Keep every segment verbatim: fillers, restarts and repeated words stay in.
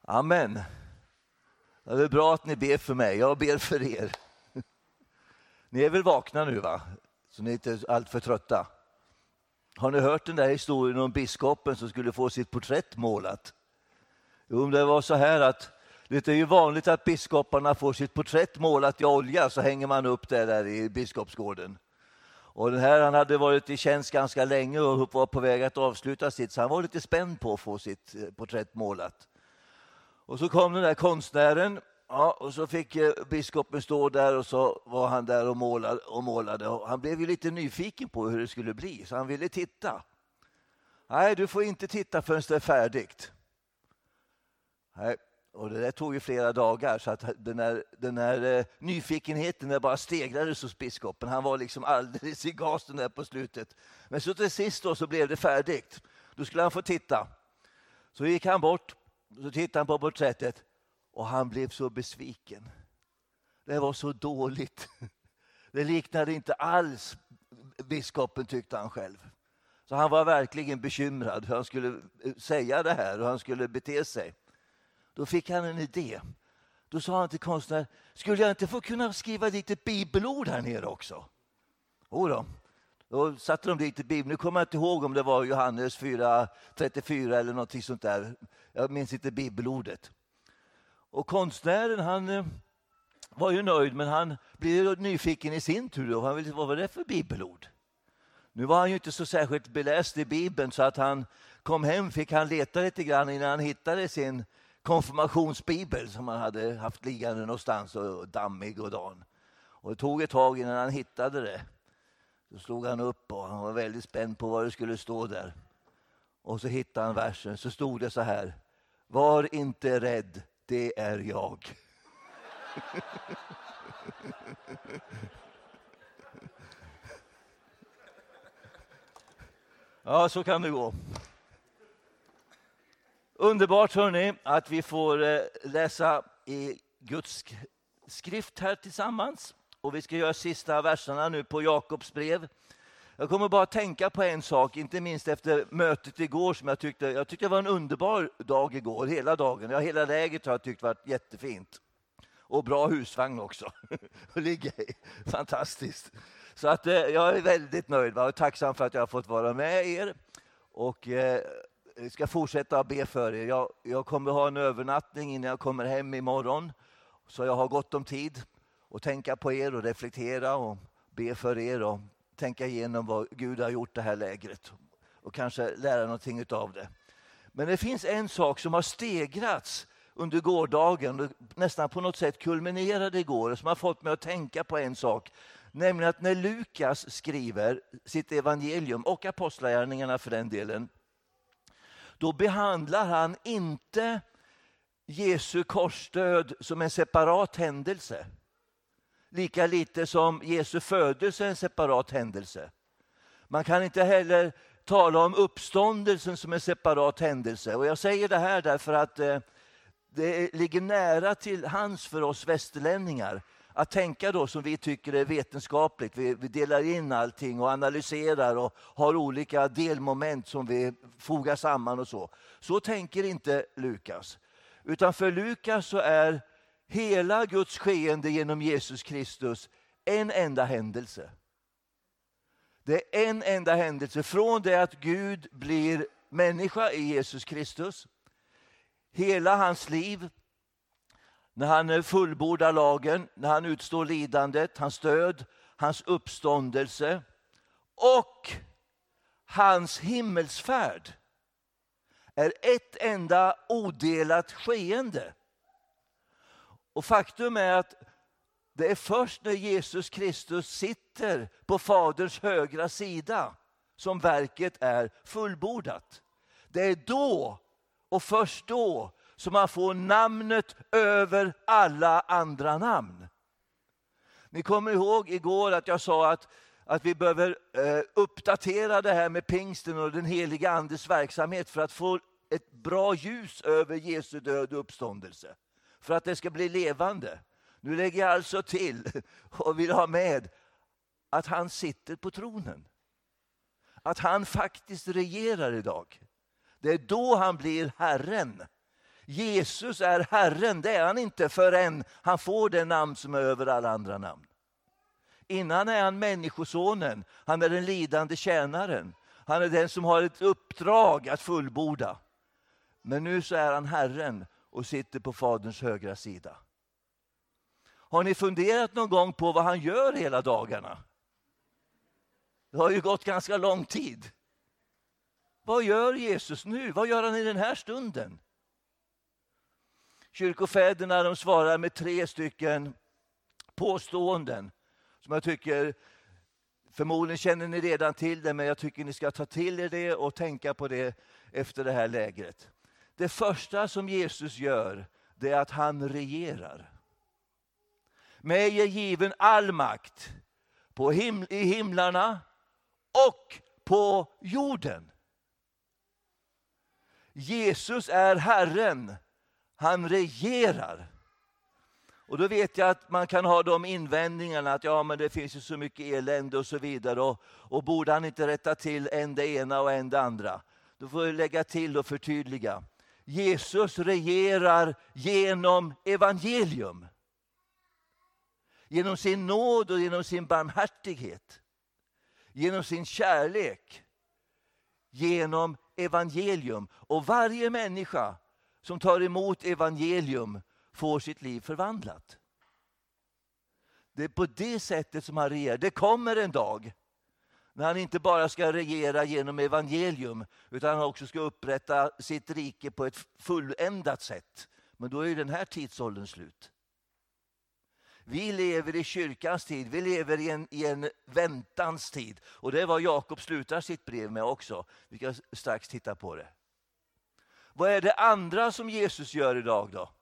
Amen. Det är bra att ni ber för mig. Jag ber för er. Ni är väl vakna nu, va? Så ni är inte allt för trötta. Har ni hört den där historien om biskopen som skulle få sitt porträtt målat? Jo, det var så här att det är ju vanligt att biskoparna får sitt porträtt målat i olja, så hänger man upp det där i biskopsgården. Och den här, han hade varit i tjänst ganska länge och var på väg att avsluta sitt, så han var lite spänd på att få sitt porträtt målat. Och så kom den där konstnären, ja, och så fick biskopen stå där, och så var han där och målade, och målade. Och han blev ju lite nyfiken på hur det skulle bli, så han ville titta. Nej, du får inte titta förrän det är färdigt. Nej, och det där tog ju flera dagar, så att den här, den här eh, nyfikenheten där bara stegrades hos biskopen. Han var liksom alldeles i gasen där på slutet. Men så till sist då så blev det färdigt. Då skulle han få titta. Så gick han bort, så tittade han på porträttet och han blev så besviken. Det var så dåligt. Det liknade inte alls biskopen, tyckte han själv. Så han var verkligen bekymrad hur han skulle säga det här och hur han skulle bete sig. Då fick han en idé. Då sa han till konstnären, skulle jag inte få kunna skriva dit ett bibelord här nere också? Jo då. Då satte de dit i Bibeln. Nu kommer jag inte ihåg om det var Johannes fyra trettiofyra eller något sånt där. Jag minns inte bibelordet. Och konstnären, han var ju nöjd, men han blev nyfiken i sin tur. Och han ville, vad var det för bibelord? Nu var han ju inte så särskilt beläst i Bibeln, så att han kom hem, fick han leta lite grann innan han hittade sin konfirmationsbibel som han hade haft liggande någonstans och dammig och dan. Och det tog ett tag innan han hittade det. Då slog han upp och han var väldigt spänd på vad det skulle stå där. Och så hittade han versen, så stod det så här: var inte rädd, det är jag. Ja, så kan det gå. Underbart, hörni, att vi får läsa i Guds skrift här tillsammans. Och vi ska göra sista verserna nu på Jakobs brev. Jag kommer bara tänka på en sak, inte minst efter mötet igår som jag tyckte, jag tyckte det var en underbar dag igår, hela dagen. Ja, hela läget har jag tyckt varit jättefint. Och bra husvagn också. att ligga i. Fantastiskt. Så att eh, jag är väldigt nöjd, va? Och tacksam för att jag har fått vara med er. Och eh, jag ska fortsätta att be för er. Jag, jag kommer ha en övernattning innan jag kommer hem imorgon. Så jag har gott om tid att tänka på er och reflektera och be för er och tänka igenom vad Gud har gjort det här lägret. Och kanske lära någonting av det. Men det finns en sak som har stegrats under gårdagen och nästan på något sätt kulminerade igår, som har fått mig att tänka på en sak. Nämligen att när Lukas skriver sitt evangelium och apostlagärningarna för den delen, då behandlar han inte Jesu korsdöd som en separat händelse. Lika lite som Jesu födelse är en separat händelse. Man kan inte heller tala om uppståndelsen som en separat händelse. Och jag säger det här därför att eh, det ligger nära till hands för oss västerlänningar att tänka då som vi tycker är vetenskapligt. Vi, vi delar in allting och analyserar och har olika delmoment som vi fogar samman och så. Så tänker inte Lukas. Utan för Lukas så är hela Guds skeende genom Jesus Kristus en enda händelse. Det är en enda händelse från det att Gud blir människa i Jesus Kristus. Hela hans liv, när han fullbordar lagen, när han utstår lidandet, hans död, hans uppståndelse och hans himmelsfärd är ett enda odelat skeende. Och faktum är att det är först när Jesus Kristus sitter på Faderns högra sida som verket är fullbordat. Det är då och först då som man får namnet över alla andra namn. Ni kommer ihåg igår att jag sa att, att vi behöver eh, uppdatera det här med pingsten och den heliga andes verksamhet för att få ett bra ljus över Jesu död och uppståndelse. För att det ska bli levande. Nu lägger jag alltså till och vill ha med att han sitter på tronen. Att han faktiskt regerar idag. Det är då han blir Herren. Jesus är Herren, det är han inte förrän han får det namn som är över alla andra namn. Innan är han människosonen, han är den lidande tjänaren. Han är den som har ett uppdrag att fullborda. Men nu så är han Herren och sitter på Faderns högra sida. Har ni funderat någon gång på vad han gör hela dagarna? Det har ju gått ganska lång tid. Vad gör Jesus nu? Vad gör han i den här stunden? Kyrkofäderna de svarar med tre stycken påståenden som jag tycker, förmodligen känner ni redan till det, men jag tycker ni ska ta till er det och tänka på det efter det här lägret. Det första som Jesus gör, det är att han regerar. Mig är given all makt på him- i himlarna och på jorden. Jesus är Herren. Han regerar. Och då vet jag att man kan ha de invändningarna att ja, men det finns ju så mycket elände och så vidare. Och, och borde han inte rätta till en det ena och en det andra? Då får vi lägga till och förtydliga. Jesus regerar genom evangelium. Genom sin nåd och genom sin barmhärtighet. Genom sin kärlek. Genom evangelium. Och varje människa som tar emot evangelium får sitt liv förvandlat. Det är på det sättet som han regerar. Det kommer en dag när han inte bara ska regera genom evangelium utan han också ska upprätta sitt rike på ett fulländat sätt. Men då är ju den här tidsåldern slut. Vi lever i kyrkans tid, vi lever i en, i en väntans tid. Och det är vad Jakob slutar sitt brev med också. Vi kan strax titta på det. Vad är det andra som Jesus gör idag då?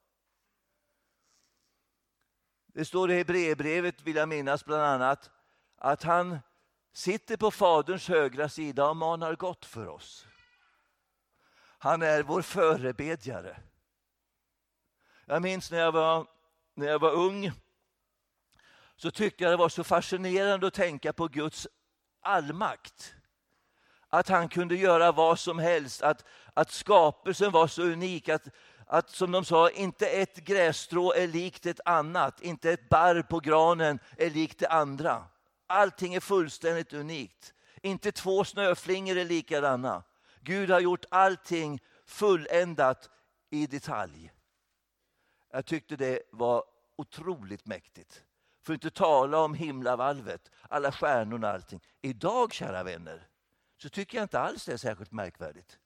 Det står i Hebreerbrevet, vill jag minnas bland annat, att han sitter på Faderns högra sida och manar gott för oss. Han är vår förebedjare. Jag minns när jag var, när jag var ung så tyckte jag det var så fascinerande att tänka på Guds allmakt. Att han kunde göra vad som helst, att, att skapelsen var så unik att, att som de sa, inte ett grässtrå är likt ett annat, inte ett barr på granen är likt det andra. Allting är fullständigt unikt. Inte två snöflingor är likadana. Gud har gjort allting fulländat i detalj. Jag tyckte det var otroligt mäktigt. För att inte tala om himlavalvet, alla stjärnorna och allting. Idag, kära vänner, så tycker jag inte alls det är särskilt märkvärdigt.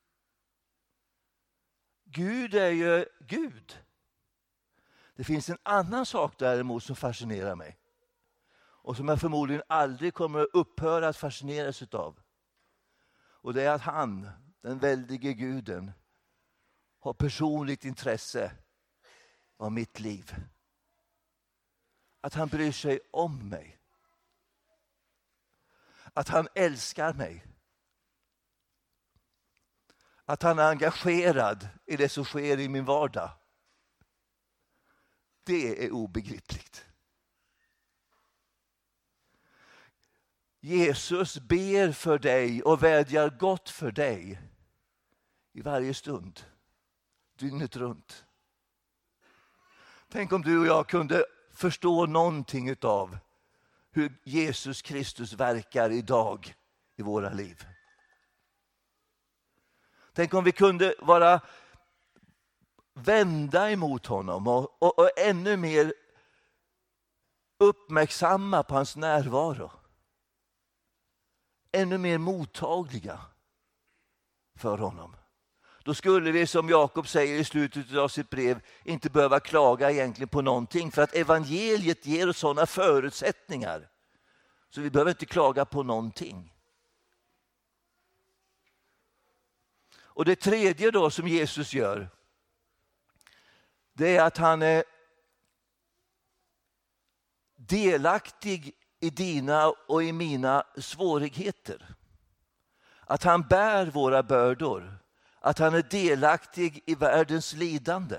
Gud är ju Gud. Det finns en annan sak däremot som fascinerar mig. Och som jag förmodligen aldrig kommer att upphöra att fascineras utav. Och det är att han, den väldige guden, har personligt intresse av mitt liv. Att han bryr sig om mig. Att han älskar mig. Att han är engagerad i det som sker i min vardag. Det är obegripligt. Jesus ber för dig och vädjar gott för dig i varje stund, dygnet runt. Tänk om du och jag kunde förstå någonting utav hur Jesus Kristus verkar idag i våra liv. Tänk om vi kunde vara vända emot honom och, och, och ännu mer uppmärksamma på hans närvaro. Ännu mer mottagliga för honom. Då skulle vi, som Jakob säger i slutet av sitt brev, inte behöva klaga egentligen på någonting. För att evangeliet ger oss sådana förutsättningar. Så vi behöver inte klaga på någonting. Och det tredje då som Jesus gör, det är att han är delaktig i dina och i mina svårigheter. Att han bär våra bördor. Att han är delaktig i världens lidande.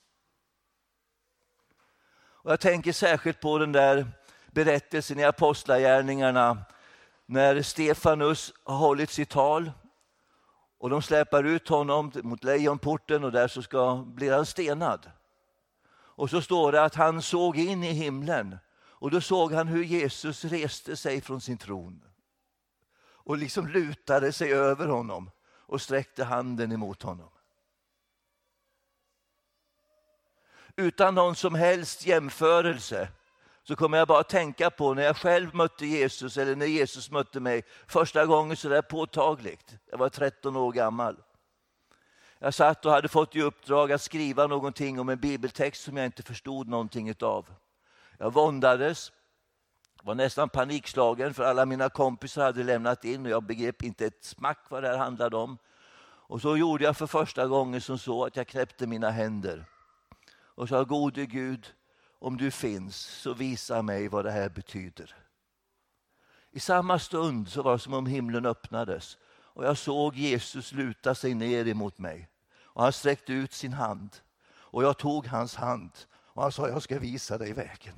Och jag tänker särskilt på den där berättelsen i Apostlagärningarna när Stefanus har hållit sitt tal Och de släpar ut honom mot lejonporten och där så ska, blir han stenad. Och så står det att han såg in i himlen. Och då såg han hur Jesus reste sig från sin tron. Och liksom lutade sig över honom och sträckte handen emot honom. Utan någon som helst jämförelse så kommer jag bara att tänka på när jag själv mötte Jesus eller när Jesus mötte mig första gången så där påtagligt. Jag var tretton år gammal. Jag satt och hade fått i uppdrag att skriva någonting om en bibeltext som jag inte förstod någonting utav. Jag våndades, var nästan panikslagen för alla mina kompisar hade lämnat in och jag begrep inte ett smack vad det här handlade om. Och så gjorde jag för första gången som så att jag knäppte mina händer och sa: gode Gud, om du finns så visa mig vad det här betyder. I samma stund så var det som om himlen öppnades och jag såg Jesus luta sig ner emot mig. Och han sträckte ut sin hand och jag tog hans hand och han sa: jag ska visa dig vägen.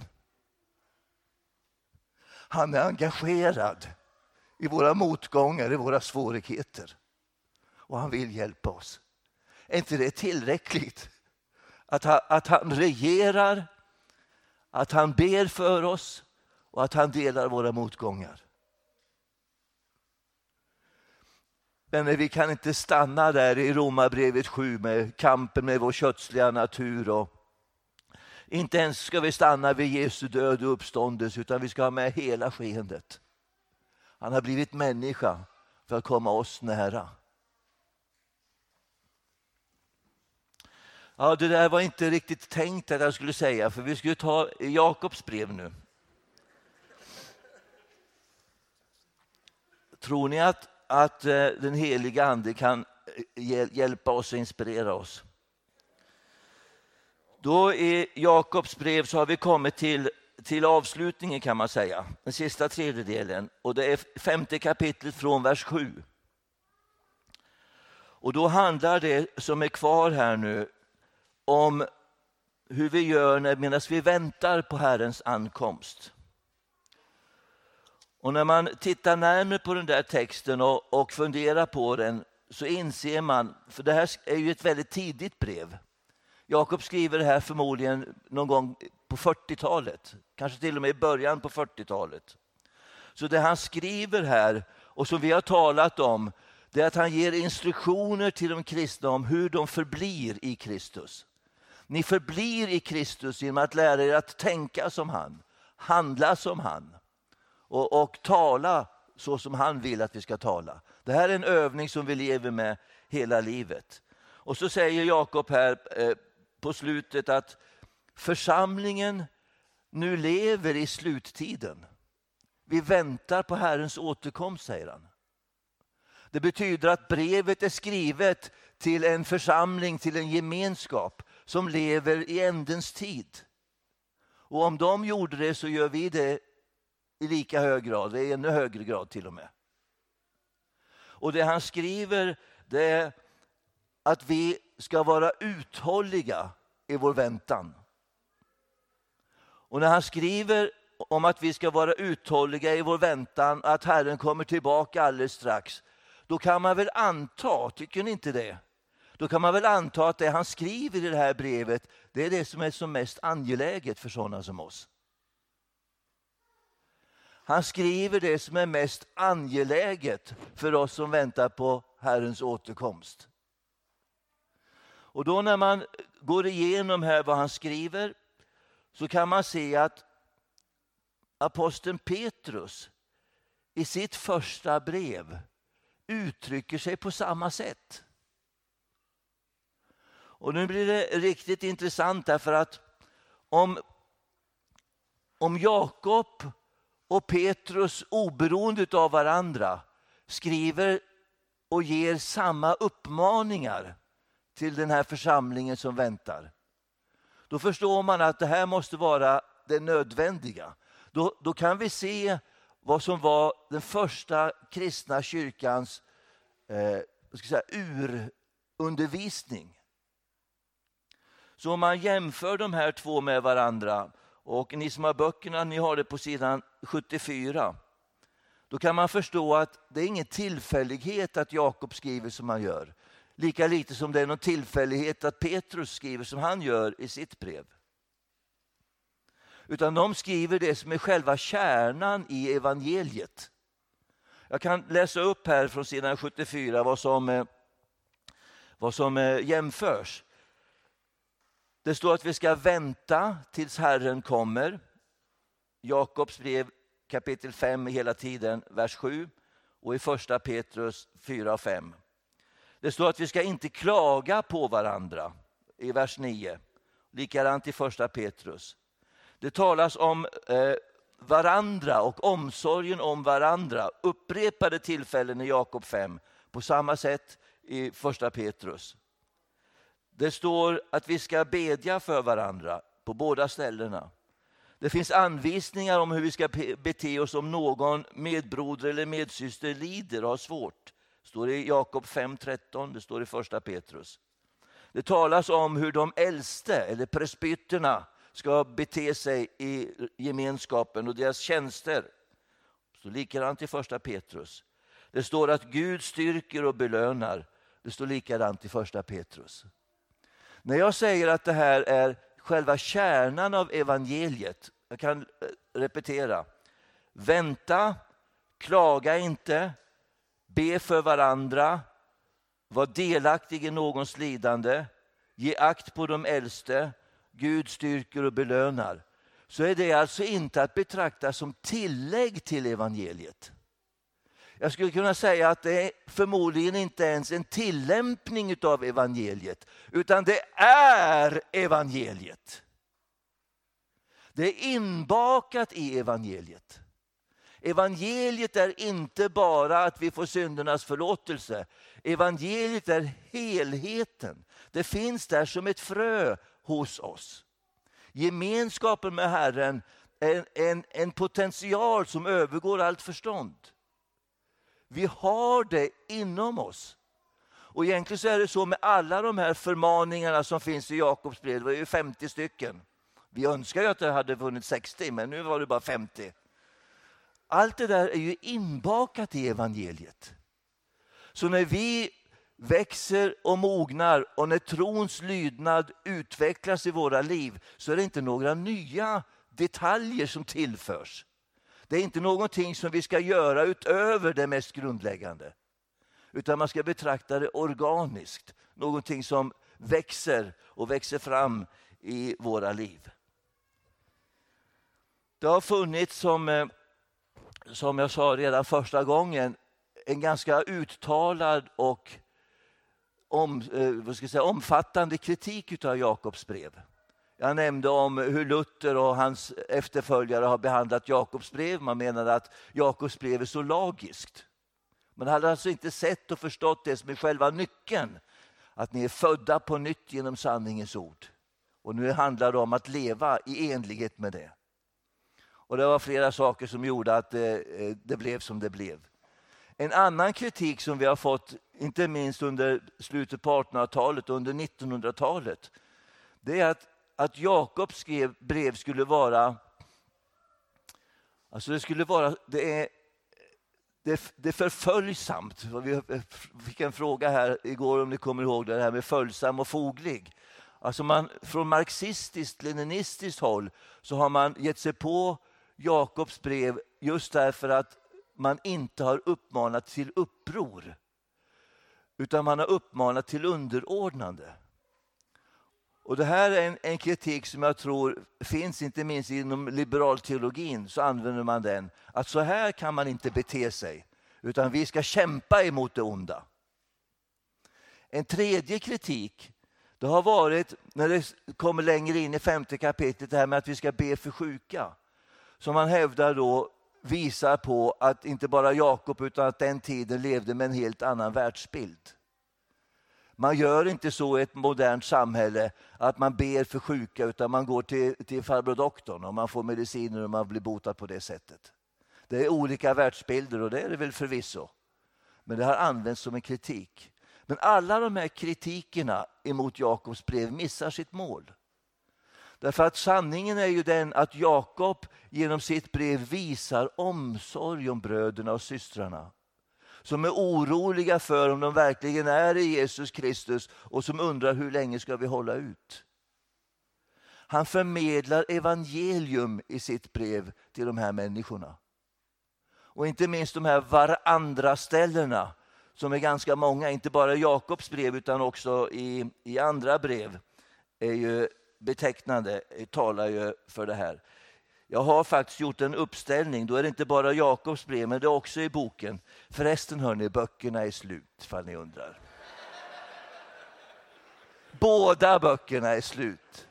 Han är engagerad i våra motgångar, i våra svårigheter. Och han vill hjälpa oss. Är inte det tillräckligt? Att han, att han regerar, att han ber för oss och att han delar våra motgångar. Men vi kan inte stanna där i Romarbrevet sju med kampen med vår kötsliga natur. Och inte ens ska vi stanna vid Jesu död och uppståndelse utan vi ska ha med hela skeendet. Han har blivit människa för att komma oss nära. Ja, det där var inte riktigt tänkt att jag skulle säga, för vi skulle ta Jakobs brev nu. Tror ni att, att den heliga ande kan hjälpa oss och inspirera oss? Då i Jakobs brev så har vi kommit till, till avslutningen kan man säga. Den sista tredjedelen. Och det är femte kapitlet från vers sju. Och då handlar det som är kvar här nu om hur vi gör när, medan vi väntar på Herrens ankomst. Och när man tittar närmare på den där texten och, och funderar på den så inser man, för det här är ju ett väldigt tidigt brev. Jakob skriver det här förmodligen någon gång på fyrtiotalet, kanske till och med i början på fyrtiotalet. Så det han skriver här och som vi har talat om, det är att han ger instruktioner till de kristna om hur de förblir i Kristus. Ni förblir i Kristus genom att lära er att tänka som han, handla som han och, och tala så som han vill att vi ska tala. Det här är en övning som vi lever med hela livet. Och så säger Jakob här eh, på slutet att församlingen nu lever i sluttiden. Vi väntar på Herrens återkomst, säger han. Det betyder att brevet är skrivet till en församling, till en gemenskap som lever i ändens tid. Och om de gjorde det så gör vi det i lika hög grad, i ännu högre grad till och med. Och det han skriver, det är att vi ska vara uthålliga i vår väntan. Och när han skriver om att vi ska vara uthålliga i vår väntan, att Herren kommer tillbaka alldeles strax, då kan man väl anta, tycker ni inte det? Då kan man väl anta att det han skriver i det här brevet, det är det som är som mest angeläget för sådana som oss. Han skriver det som är mest angeläget för oss som väntar på Herrens återkomst. Och då när man går igenom här vad han skriver så kan man se att aposteln Petrus i sitt första brev uttrycker sig på samma sätt. Och nu blir det riktigt intressant därför att om, om Jakob och Petrus oberoende av varandra skriver och ger samma uppmaningar till den här församlingen som väntar, då förstår man att det här måste vara det nödvändiga. Då, då kan vi se vad som var den första kristna kyrkans eh, vad ska jag säga, urundervisning. Så om man jämför de här två med varandra, och ni som har böckerna, ni har det på sidan sjuttiofyra. då kan man förstå att det är ingen tillfällighet att Jakob skriver som han gör. Lika lite som det är någon tillfällighet att Petrus skriver som han gör i sitt brev. Utan de skriver det som är själva kärnan i evangeliet. Jag kan läsa upp här från sidan sjuttiofyra vad som, vad som jämförs. Det står att vi ska vänta tills Herren kommer. Jakobs brev kapitel fem hela tiden, vers sju. Och i första Petrus fyra och fem. Det står att vi ska inte klaga på varandra i vers nio. Likadant i första Petrus. Det talas om eh, varandra och omsorgen om varandra. Upprepade tillfällen i Jakob fem. På samma sätt i första Petrus. Det står att vi ska bedja för varandra på båda ställena. Det finns anvisningar om hur vi ska bete oss om någon medbroder eller medsyster lider och har svårt. Det står i Jakob fem tretton, det står i första Petrus. Det talas om hur de äldste eller presbyterna ska bete sig i gemenskapen och deras tjänster. Det står likadant i första Petrus. Det står att Gud styrker och belönar. Det står likadant i första Petrus. När jag säger att det här är själva kärnan av evangeliet, jag kan repetera. Vänta, klaga inte, be för varandra, var delaktig i någons lidande, ge akt på de äldste, Gud styrker och belönar. Så är det alltså inte att betrakta som tillägg till evangeliet. Jag skulle kunna säga att det är förmodligen inte ens en tillämpning av evangeliet, utan det är evangeliet. Det är inbakat i evangeliet. Evangeliet är inte bara att vi får syndernas förlåtelse. Evangeliet är helheten. Det finns där som ett frö hos oss. Gemenskapen med Herren är en, en potential som övergår allt förstånd. Vi har det inom oss. Och egentligen så är det så med alla de här förmaningarna som finns i Jakobs brev. Det var ju femtio stycken. Vi önskar ju att det hade vunnit sextio, men nu var det bara femtio. Allt det där är ju inbakat i evangeliet. Så när vi växer och mognar och när trons lydnad utvecklas i våra liv, så är det inte några nya detaljer som tillförs. Det är inte någonting som vi ska göra utöver det mest grundläggande. Utan man ska betrakta det organiskt. Någonting som växer och växer fram i våra liv. Det har funnits, som, som jag sa redan första gången, en ganska uttalad och om, vad ska jag säga, omfattande kritik av Jakobs brev. Jag nämnde om hur Luther och hans efterföljare har behandlat Jakobs brev. Man menade att Jakobs brev är så lagiskt. Man hade alltså inte sett och förstått det som är själva nyckeln. Att ni är födda på nytt genom sanningens ord. Och nu handlar det om att leva i enlighet med det. Och det var flera saker som gjorde att det, det blev som det blev. En annan kritik som vi har fått, inte minst under slutet på artonhundratalet och under nittonhundratalet. Det är att Att Jakob skrev brev skulle vara, alltså det skulle vara, det är, det, det är förföljsamt. Vi fick en fråga här igår, om ni kommer ihåg det här med följsam och foglig. Alltså man, från marxistiskt, leninistiskt håll så har man gett sig på Jakobs brev just därför att man inte har uppmanat till uppror. Utan man har uppmanat till underordnande. Och det här är en, en kritik som jag tror finns inte minst inom liberalteologin, så använder man den. Att så här kan man inte bete sig, utan vi ska kämpa emot det onda. En tredje kritik, det har varit när det kommer längre in i femte kapitlet, det här med att vi ska be för sjuka. Som man hävdar då visar på att inte bara Jakob utan att den tiden levde med en helt annan världsbild. Man gör inte så i ett modernt samhälle att man ber för sjuka, utan man går till, till farbror doktorn och man får mediciner och man blir botad på det sättet. Det är olika världsbilder och det är det väl förvisso. Men det har använts som en kritik. Men alla de här kritikerna emot Jakobs brev missar sitt mål. Därför att sanningen är ju den att Jakob genom sitt brev visar omsorg om bröderna och systrarna. Som är oroliga för om de verkligen är i Jesus Kristus och som undrar hur länge ska vi hålla ut. Han förmedlar evangelium i sitt brev till de här människorna. Och inte minst de här varandra-ställena som är ganska många, inte bara i Jakobs brev utan också i, i andra brev, är ju betecknande, talar ju för det här. Jag har faktiskt gjort en uppställning, då är det inte bara Jakobs brev men det är också i boken. Förresten hörni, böckerna är slut, ifall ni undrar. Båda böckerna är slut.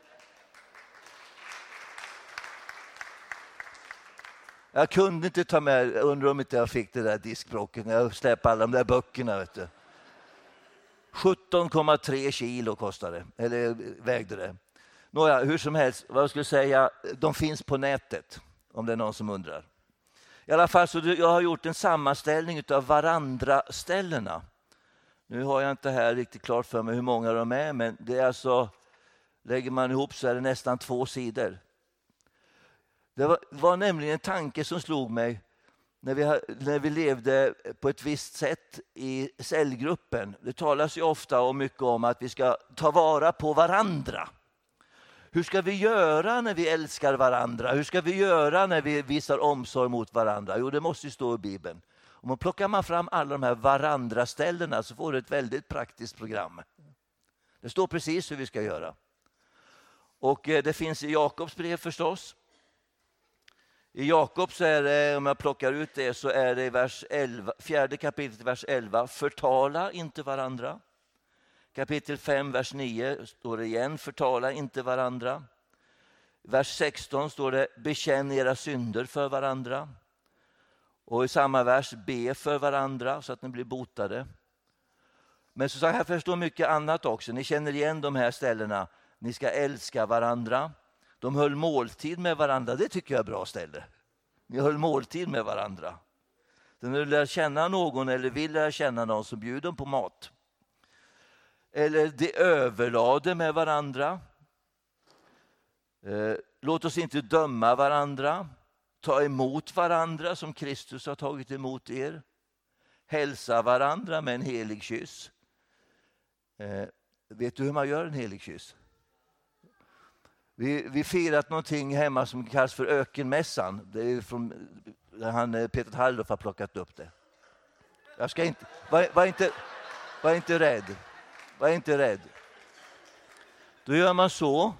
Jag kunde inte ta med, undrar om inte jag fick det där diskbrocket när jag släppte alla de där böckerna. Vet du. sjutton komma tre kilo kostade det, eller vägde det. Nåja, hur som helst, vad jag skulle säga, de finns på nätet om det är någon som undrar. I alla fall så jag har gjort en sammanställning av varandra-ställena. Nu har jag inte här riktigt klart för mig hur många de är, men det är alltså, lägger man ihop så är det nästan två sidor. Det var, var nämligen en tanke som slog mig när vi, när vi levde på ett visst sätt i cellgruppen. Det talas ju ofta och mycket om att vi ska ta vara på varandra. Hur ska vi göra när vi älskar varandra? Hur ska vi göra när vi visar omsorg mot varandra? Jo, det måste ju stå i Bibeln. Om man plockar man fram alla de här varandra-ställena så får du ett väldigt praktiskt program. Det står precis hur vi ska göra. Och det finns i Jakobs brev förstås. I Jakob så är det, om jag plockar ut det, så är det i vers elva, fjärde kapitlet vers elva, förtala inte varandra. Kapitel fem, vers nio står det igen, förtala inte varandra. Vers sexton står det, bekänn era synder för varandra. Och i samma vers, be för varandra så att ni blir botade. Men så här förstår mycket annat också. Ni känner igen de här ställena. Ni ska älska varandra. De höll måltid med varandra, det tycker jag är bra ställe. Ni höll måltid med varandra. Så när du lär känna någon eller vill lära känna någon så bjud dem på mat. Eller de överlade med varandra. Eh, låt oss inte döma varandra. Ta emot varandra som Kristus har tagit emot er. Hälsa varandra med en helig kyss. Eh, vet du hur man gör en helig kyss? Vi, vi firat någonting hemma som kallas för ökenmässan. Det är från han Peter Halldorf har plockat upp det. Jag ska inte, var, var inte, var inte rädd. Var inte rädd. Då gör man så.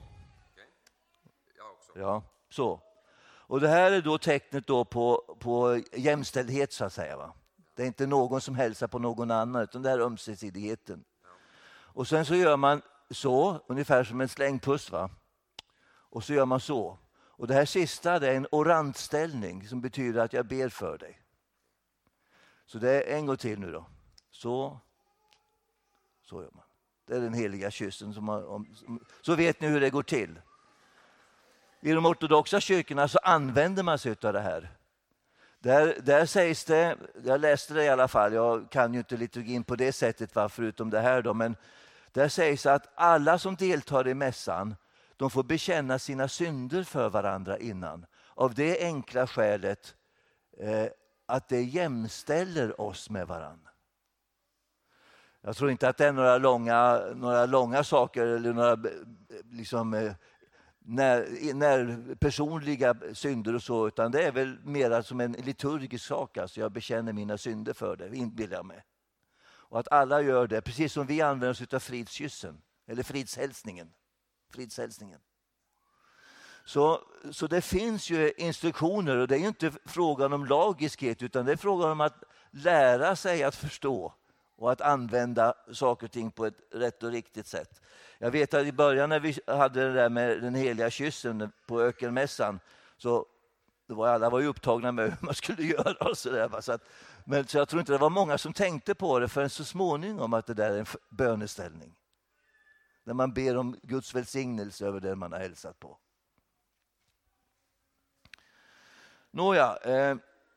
Ja, så. Och det här är då tecknet då på, på jämställdhet så att säga. Va? Det är inte någon som hälsar på någon annan utan det är ömsesidigheten. Och sen så gör man så, ungefär som en slängpuss va. Och så gör man så. Och det här sista det är en orantställning som betyder att jag ber för dig. Så det är en gång till nu då. Så. Så gör man. Det är den heliga kyssen. Som man, om, så vet ni hur det går till. I de ortodoxa kyrkorna så använder man sig av det här. Där, där sägs det, jag läste det i alla fall, jag kan ju inte liturgin på det sättet va, förutom det här då. Men där sägs att alla som deltar i mässan de får bekänna sina synder för varandra innan. Av det enkla skälet eh, att det jämställer oss med varandra. Jag tror inte att det är några långa, några långa saker eller några liksom, eh, när, när personliga synder och så. Utan det är väl mer som en liturgisk sak. Alltså jag bekänner mina synder för det, inbillar jag mig. Och att alla gör det, precis som vi använder oss av fridskyssen. Eller fridshälsningen. Fridshälsningen. Så, så det finns ju instruktioner och det är ju inte frågan om lagiskhet utan det är frågan om att lära sig att förstå och att använda saker och ting på ett rätt och riktigt sätt. Jag vet att i början när vi hade det där med den heliga kyssen på ökenmässan så det var, alla var ju upptagna med hur man skulle göra och så där. Så att, men så jag tror inte det var många som tänkte på det förrän så småningom att det där är en böneställning. När man ber om Guds välsignelse över det man har hälsat på. Nåja, eh,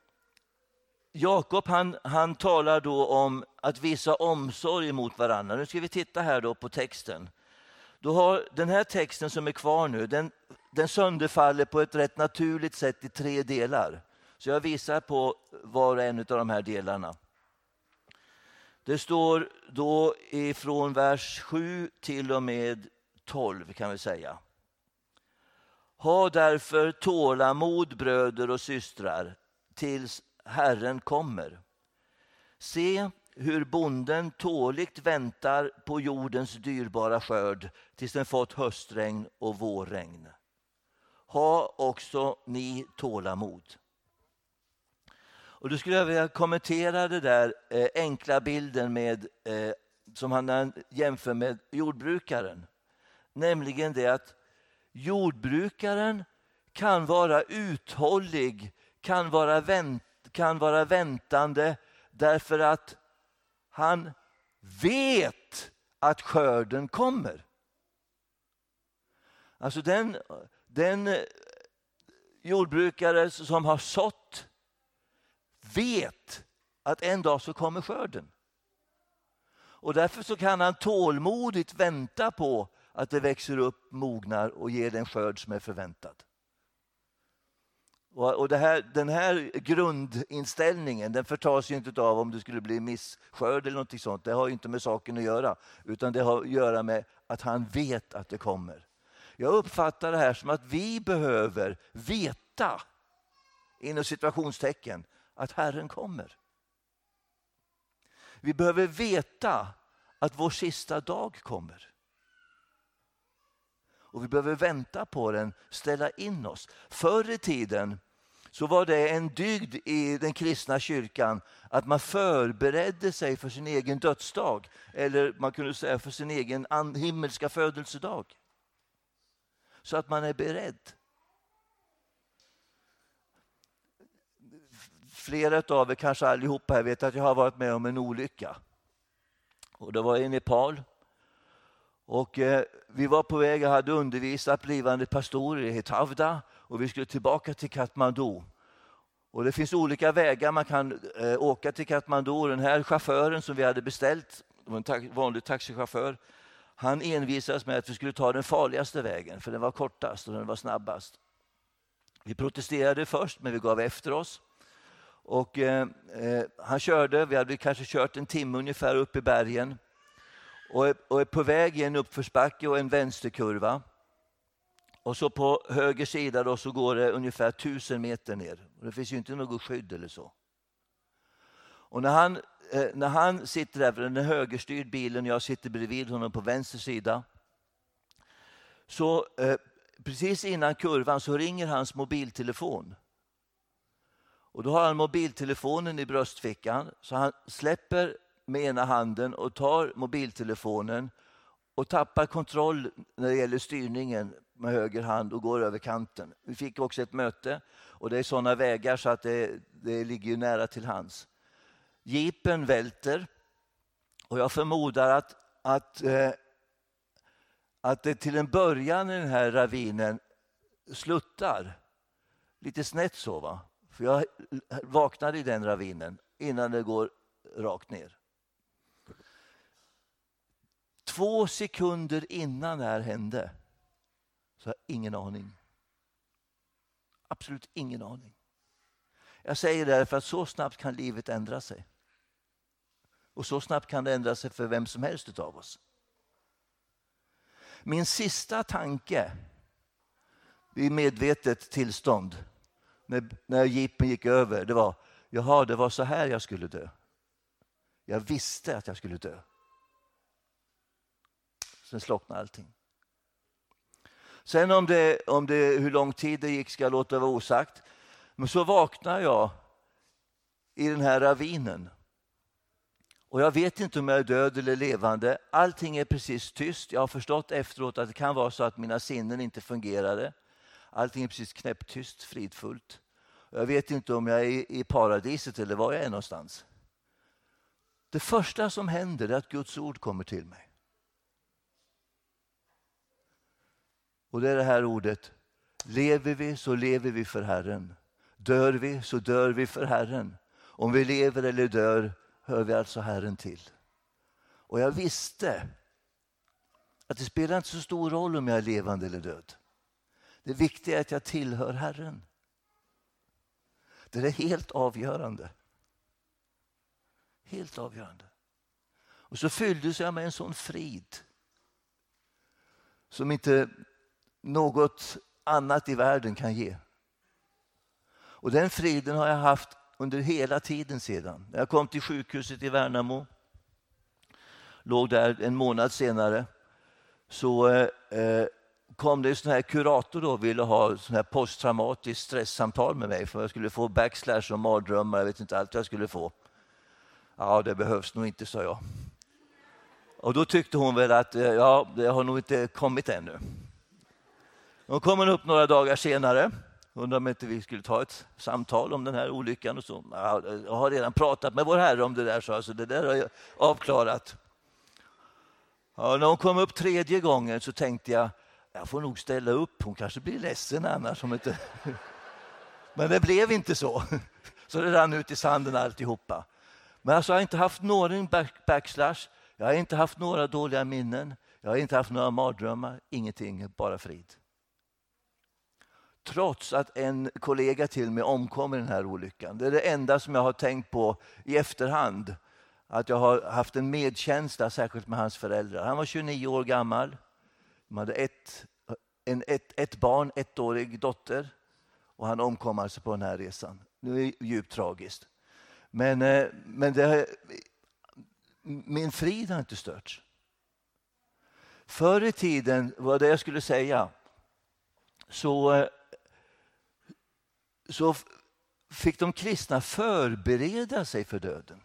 Jakob han, han talar då om att visa omsorg mot varandra. Nu ska vi titta här då på texten. Då har den här texten som är kvar nu, den, den sönderfaller på ett rätt naturligt sätt i tre delar. Så jag visar på var och en av de här delarna. Det står då ifrån vers sju till och med tolv kan vi säga. Ha därför tålamod, bröder och systrar, tills Herren kommer. Se hur bonden tåligt väntar på jordens dyrbara skörd tills den fått höstregn och vårregn. Ha också ni tålamod. Och då skulle jag vilja kommentera det där eh, enkla bilden med, eh, som han jämför med jordbrukaren. Nämligen det att jordbrukaren kan vara uthållig, kan vara, vänt, kan vara väntande därför att han vet att skörden kommer. Alltså den, den jordbrukare som har sått vet att en dag så kommer skörden. Och därför så kan han tålmodigt vänta på att det växer upp, mognar och ger den skörd som är förväntad. Och, och det här, den här grundinställningen, den förtas ju inte av om det skulle bli misskörd eller något sånt. Det har ju inte med saken att göra, utan det har att göra med att han vet att det kommer. Jag uppfattar det här som att vi behöver veta, inom situationstecken, att Herren kommer. Vi behöver veta att vår sista dag kommer. Och vi behöver vänta på den, ställa in oss. Förr i tiden så var det en dygd i den kristna kyrkan att man förberedde sig för sin egen dödsdag. Eller man kunde säga för sin egen himmelska födelsedag. Så att man är beredd. Flera av er, kanske allihopa här, vet att jag har varit med om en olycka. Och det var i Nepal. Och eh, vi var på väg och hade undervisat blivande pastorer i Hetavda. Och vi skulle tillbaka till Kathmandu. Och det finns olika vägar man kan eh, åka till Kathmandu. Den här chauffören som vi hade beställt, en ta- vanlig taxichaufför, han envisades med att vi skulle ta den farligaste vägen. För den var kortast och den var snabbast. Vi protesterade först, men vi gav efter oss. Och eh, eh, han körde, vi hade kanske kört en timme ungefär upp i bergen. Och är, och är på väg i en uppförsbacke och en vänsterkurva. Och så på höger sida då så går det ungefär tusen meter ner. Och det finns ju inte något skydd eller så. Och när han, eh, när han sitter där, för den är högerstyrd bilen och jag sitter bredvid honom på vänster sida. Så eh, precis innan kurvan så ringer hans mobiltelefon. Och då har han mobiltelefonen i bröstfickan, så han släpper med ena handen och tar mobiltelefonen och tappar kontroll när det gäller styrningen med höger hand och går över kanten. Vi fick också ett möte och det är sådana vägar så att det, det ligger ju nära till hands. Jeepen välter och jag förmodar att, att, eh, att det till en början i den här ravinen sluttar lite snett så va. För jag vaknade i den ravinen innan det går rakt ner. Två sekunder innan det här hände så har jag ingen aning. Absolut ingen aning. Jag säger det för att så snabbt kan livet ändra sig. Och så snabbt kan det ändra sig för vem som helst av oss. Min sista tanke i medvetet tillstånd när, när jeepen gick över, det var, jaha, det var så här jag skulle dö. Jag visste att jag skulle dö. Sen slocknade allting. Sen om det, om det, hur lång tid det gick ska jag låta vara osagt. Men så vaknar jag i den här ravinen. Och jag vet inte om jag är död eller levande. Allting är precis tyst. Jag har förstått efteråt att det kan vara så att mina sinnen inte fungerade. Allting är precis knäpptyst, fridfullt. Jag vet inte om jag är i paradiset eller var jag är någonstans. Det första som händer är att Guds ord kommer till mig. Och det är det här ordet. Lever vi så lever vi för Herren. Dör vi så dör vi för Herren. Om vi lever eller dör hör vi alltså Herren till. Och jag visste Att det spelar inte så stor roll om jag är levande eller död. Det viktiga är att jag tillhör Herren. Det är helt avgörande. Helt avgörande. Och så fylldes jag med en sån frid som inte något annat i världen kan ge. Och den friden har jag haft under hela tiden sedan. När jag kom till sjukhuset i Värnamo, låg där en månad senare, så eh, kom det en sån här kurator då och ville ha sån här posttraumatiskt stresssamtal med mig för jag skulle få backslash och mardrömmar, jag vet inte allt jag skulle få. Ja, det behövs nog inte, sa jag. Och då tyckte hon väl att ja, det har nog inte kommit ännu. Hon kom upp några dagar senare. Undrar om inte vi skulle ta ett samtal om den här olyckan och så. Ja, jag har redan pratat med vår Herre om det där, så alltså det där har jag avklarat. Ja, när hon kom upp tredje gången så tänkte jag, jag får nog ställa upp. Hon kanske blir ledsen annars. Om inte... Men det blev inte så. Så det rann ut i sanden alltihopa. Men alltså, jag har inte haft någon back, backslash. Jag har inte haft några dåliga minnen. Jag har inte haft några mardrömmar. Ingenting, bara frid. Trots att en kollega till mig omkom i den här olyckan. Det är det enda som jag har tänkt på i efterhand. Att jag har haft en medkänsla, särskilt med hans föräldrar. Han var tjugonio år gammal. De hade ett, en, ett, ett barn, ettårig dotter. Och han omkom alltså på den här resan. Det är djupt tragiskt. Men, men det, min frid har inte störts. Förr i tiden, vad det jag skulle säga, så, så fick de kristna förbereda sig för döden.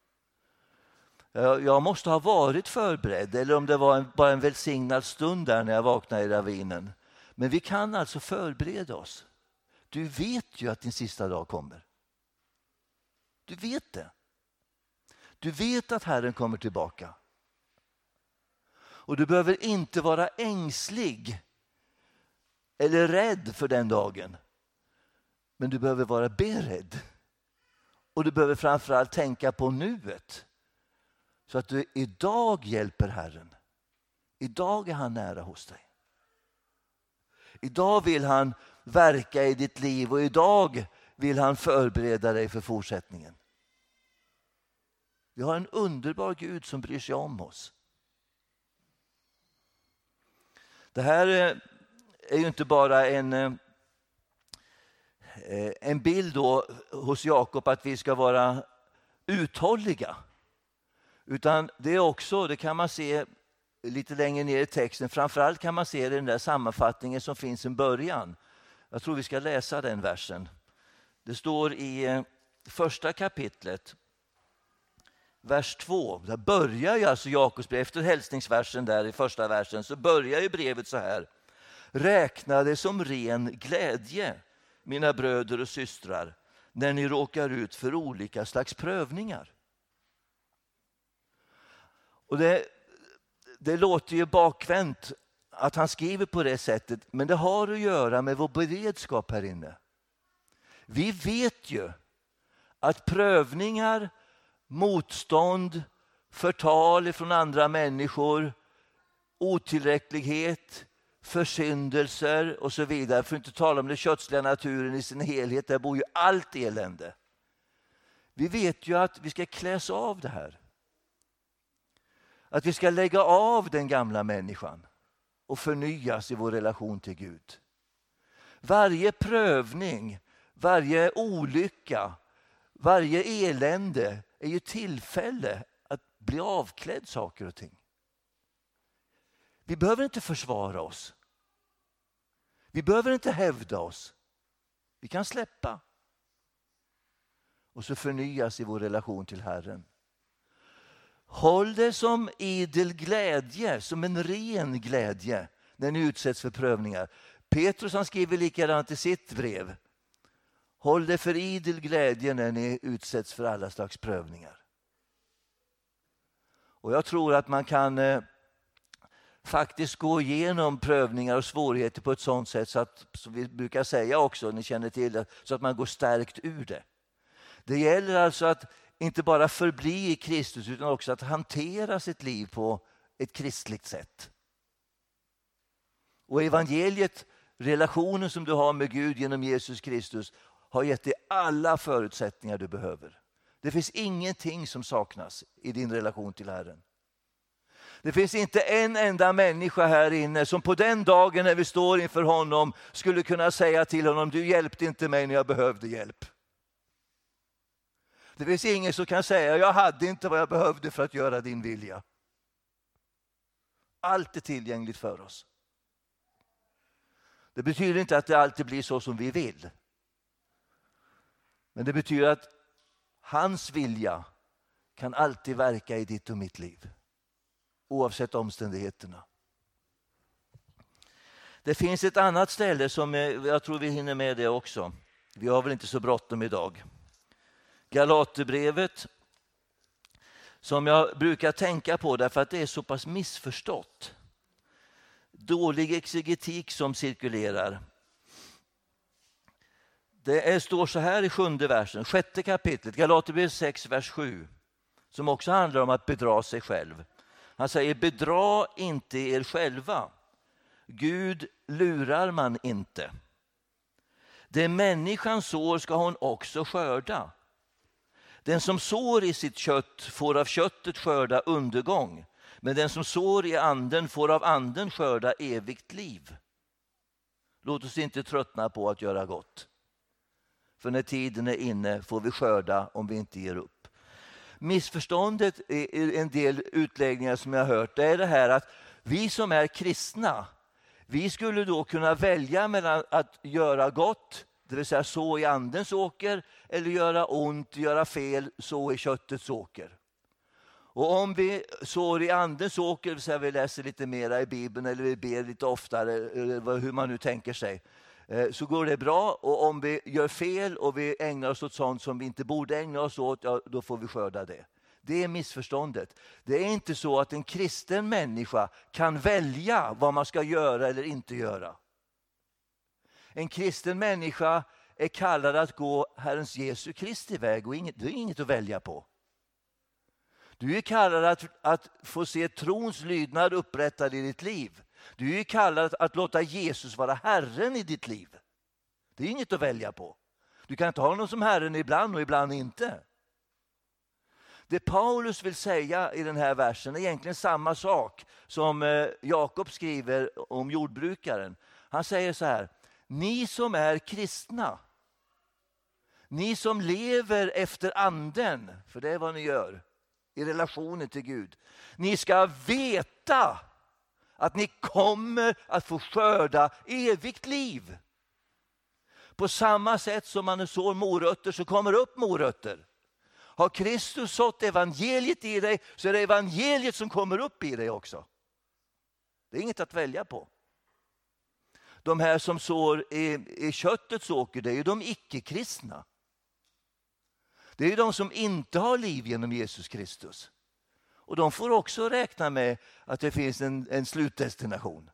Jag måste ha varit förberedd, eller om det var en, bara en välsignad stund där när jag vaknade i ravinen. Men vi kan alltså förbereda oss. Du vet ju att din sista dag kommer. Du vet det. Du vet att Herren kommer tillbaka. Och du behöver inte vara ängslig eller rädd för den dagen. Men du behöver vara beredd. Och du behöver framförallt tänka på nuet. Så att du idag hjälper Herren. Idag är han nära hos dig. Idag vill han verka i ditt liv och idag vill han förbereda dig för fortsättningen. Vi har en underbar Gud som bryr sig om oss. Det här är ju inte bara en, en bild då hos Jakob att vi ska vara uthålliga. Utan det är också, det kan man se lite längre ner i texten. Framförallt kan man se den där sammanfattningen som finns i början. Jag tror vi ska läsa den versen. Det står i första kapitlet, vers två. Där börjar ju alltså Jakobs brev, efter hälsningsversen där i första versen, så börjar ju brevet så här. Räkna det som ren glädje, mina bröder och systrar, när ni råkar ut för olika slags prövningar. Och det, det låter ju bakvänt att han skriver på det sättet, men det har att göra med vår beredskap här inne. Vi vet ju att prövningar, motstånd, förtal från andra människor, otillräcklighet, försyndelser och så vidare, för att inte tala om den kötsliga naturen i sin helhet, där bor ju allt elände. Vi vet ju att vi ska kläs av det här. Att vi ska lägga av den gamla människan och förnyas i vår relation till Gud. Varje prövning, varje olycka, varje elände är ju tillfälle att bli avklädd saker och ting. Vi behöver inte försvara oss. Vi behöver inte hävda oss. Vi kan släppa. Och så förnyas i vår relation till Herren. Håll det som idel glädje, som en ren glädje när ni utsätts för prövningar. Petrus han skriver likadant i sitt brev. Håll det för idel glädje när ni utsätts för alla slags prövningar. Och jag tror att man kan eh, faktiskt gå igenom prövningar och svårigheter på ett sådant sätt så att, som vi brukar säga också, ni känner till det, så att man går stärkt ur det. Det gäller alltså att inte bara förbli i Kristus utan också att hantera sitt liv på ett kristligt sätt. Och evangeliet, relationen som du har med Gud genom Jesus Kristus, har gett dig alla förutsättningar du behöver. Det finns ingenting som saknas i din relation till Herren. Det finns inte en enda människa här inne som på den dagen när vi står inför honom skulle kunna säga till honom: du hjälpte inte mig när jag behövde hjälp. Det finns ingen som kan säga: jag hade inte vad jag behövde för att göra din vilja. Allt är tillgängligt för oss. Det betyder inte att det alltid blir så som vi vill. Men det betyder att hans vilja kan alltid verka i ditt och mitt liv. Oavsett omständigheterna. Det finns ett annat ställe som jag tror vi hinner med det också. Vi har väl inte så bråttom idag. Galaterbrevet, som jag brukar tänka på därför att det är så pass missförstått. Dålig exegetik som cirkulerar. Det är, står så här i sjunde versen, sjätte kapitlet, Galaterbrevet sex, vers sju, som också handlar om att bedra sig själv. Han säger: bedra inte er själva. Gud lurar man inte. Det människan sår ska hon också skörda. Den som sår i sitt kött får av köttet skörda undergång. Men den som sår i anden får av anden skörda evigt liv. Låt oss inte tröttna på att göra gott. För när tiden är inne får vi skörda om vi inte ger upp. Missförståndet i en del utläggningar som jag har hört, det är det här att vi som är kristna, vi skulle då kunna välja mellan att göra gott, det vill säga så i andens åker, eller göra ont, göra fel, så i köttets åker. Och om vi sår i andens åker, det vill säga vi läser lite mera i Bibeln eller vi ber lite oftare, eller hur man nu tänker sig, så går det bra. Och om vi gör fel och vi ägnar oss åt sånt som vi inte borde ägna oss åt, ja, då får vi skörda det. Det är missförståndet. Det är inte så att en kristen människa kan välja vad man ska göra eller inte göra. En kristen människa är kallad att gå Herrens Jesu Kristi väg, och inget, det är inget att välja på. Du är kallad att, att få se trons lydnad upprättad i ditt liv. Du är kallad att låta Jesus vara Herren i ditt liv. Det är inget att välja på. Du kan inte ha någon som Herren ibland och ibland inte. Det Paulus vill säga i den här versen är egentligen samma sak som Jakob skriver om jordbrukaren. Han säger så här: ni som är kristna, ni som lever efter anden, för det är vad ni gör i relationen till Gud. Ni ska veta att ni kommer att få skörda evigt liv. På samma sätt som man sår morötter så kommer upp morötter. Har Kristus sått evangeliet i dig, så är det evangeliet som kommer upp i dig också. Det är inget att välja på. De här som sår i, i köttets åker, det är ju de icke-kristna. Det är ju de som inte har liv genom Jesus Kristus. Och de får också räkna med att det finns en, en slutdestination.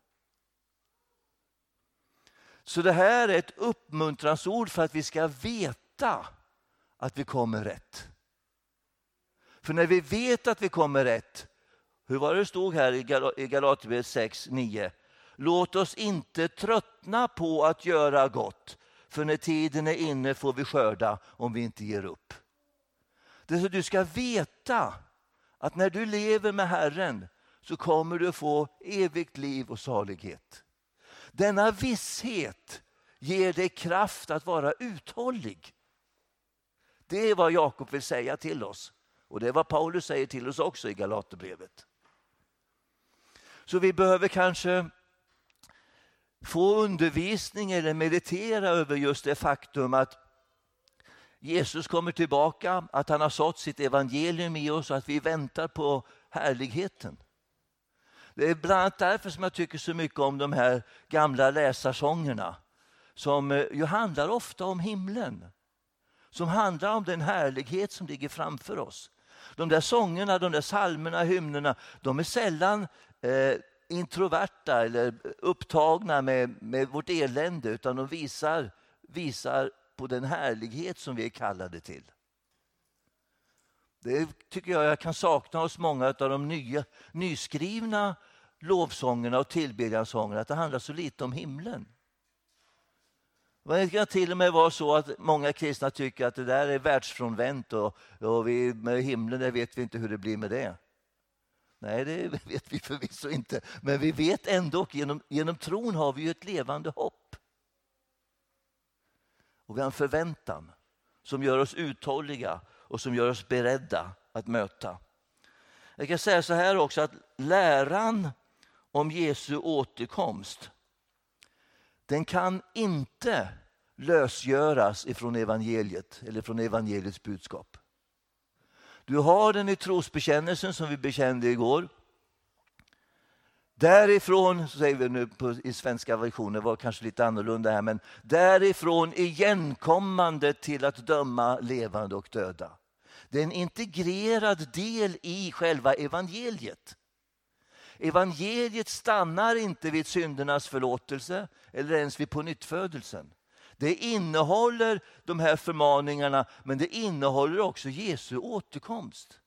Så det här är ett uppmuntransord för att vi ska veta att vi kommer rätt. För när vi vet att vi kommer rätt, hur var det stod här i Galaterbrevet sex nio? Låt oss inte tröttna på att göra gott, för när tiden är inne får vi skörda om vi inte ger upp. Det är så du ska veta att när du lever med Herren så kommer du få evigt liv och salighet. Denna visshet ger dig kraft att vara uthållig. Det är vad Jakob vill säga till oss. Och det är vad Paulus säger till oss också i Galaterbrevet. Så vi behöver kanske få undervisning eller meditera över just det faktum att Jesus kommer tillbaka, att han har sått sitt evangelium i oss och att vi väntar på härligheten. Det är bland annat därför som jag tycker så mycket om de här gamla läsarsångerna som ju handlar ofta om himlen. Som handlar om den härlighet som ligger framför oss. De där sångerna, de där psalmerna, hymnerna, de är sällan eh, introverta eller upptagna med, med vårt elände, utan de visar, visar på den härlighet som vi är kallade till. Det tycker jag jag kan sakna hos många av de nya, nyskrivna lovsångerna och tillbedjansångerna att det handlar så lite om himlen. Det kan till och med vara så att många kristna tycker att det där är världsfrånvänt och, och vi, med himlen där vet vi inte hur det blir med det. Nej, det vet vi förvisso inte. Men vi vet ändå, genom, genom tron har vi ju ett levande hopp. Och vi har en förväntan som gör oss uthålliga och som gör oss beredda att möta. Jag kan säga så här också, att läran om Jesu återkomst, den kan inte lösgöras ifrån evangeliet eller från evangeliets budskap. Du har den i trosbekännelsen som vi bekände igår. Därifrån, så säger vi nu på, i svenska versioner, var kanske lite annorlunda här, men därifrån igenkommande till att döma levande och döda. Det är en integrerad del i själva evangeliet. Evangeliet stannar inte vid syndernas förlåtelse eller ens vid pånyttfödelsen. Det innehåller de här förmaningarna, men det innehåller också Jesu återkomst.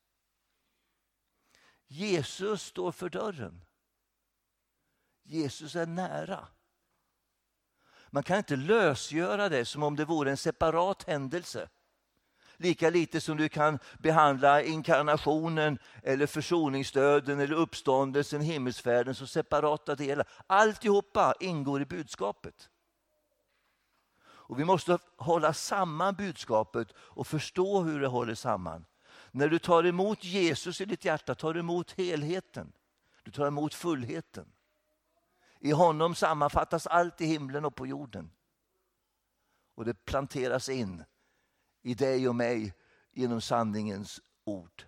Jesus står för dörren. Jesus är nära. Man kan inte lösgöra det som om det vore en separat händelse. Lika lite som du kan behandla inkarnationen eller försoningsdöden eller uppståndelsen, himmelsfärden som separata delar. Alltihopa ingår i budskapet. Och vi måste hålla samman budskapet och förstå hur det håller samman. När du tar emot Jesus i ditt hjärta tar du emot helheten. Du tar emot fullheten. I honom sammanfattas allt i himlen och på jorden. Och det planteras in i dig och mig genom sanningens ord.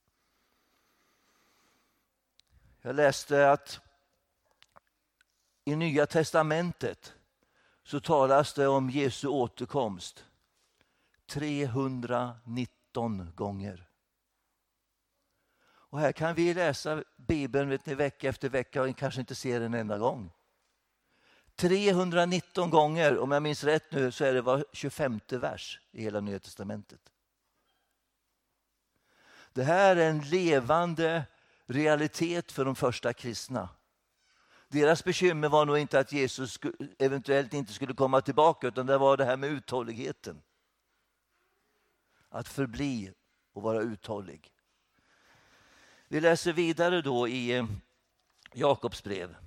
Jag läste att i Nya testamentet så talas det om Jesu återkomst trehundranitton gånger. Och här kan vi läsa Bibeln vet ni, vecka efter vecka och kanske inte se den en enda gång. trehundranitton gånger, om jag minns rätt nu, så är det var tjugofemte vers i hela Nya testamentet. Det här är en levande realitet för de första kristna. Deras bekymmer var nog inte att Jesus eventuellt inte skulle komma tillbaka, utan det var det här med uthålligheten. Att förbli och vara uthållig. Vi läser vidare då i Jakobs brev.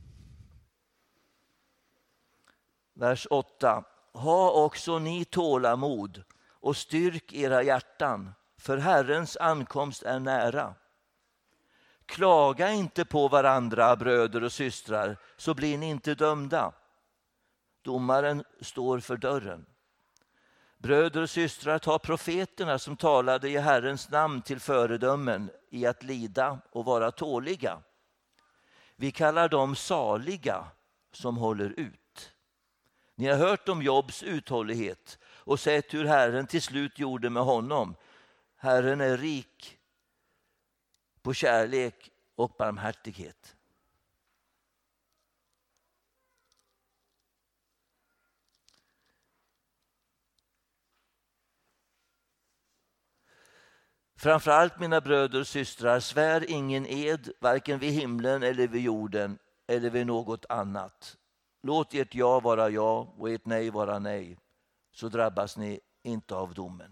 Vers åtta. Ha också ni tålamod och styrk era hjärtan, för Herrens ankomst är nära. Klaga inte på varandra, bröder och systrar, så blir ni inte dömda. Domaren står för dörren. Bröder och systrar, ta profeterna som talade i Herrens namn till föredömen i att lida och vara tåliga. Vi kallar dem saliga som håller ut. Ni har hört om Jobs uthållighet och sett hur Herren till slut gjorde med honom. Herren är rik på kärlek och barmhärtighet. Framförallt mina bröder och systrar, svär ingen ed, varken vid himlen eller vid jorden eller vid något annat. Låt ert ja vara ja och ert nej vara nej, så drabbas ni inte av domen.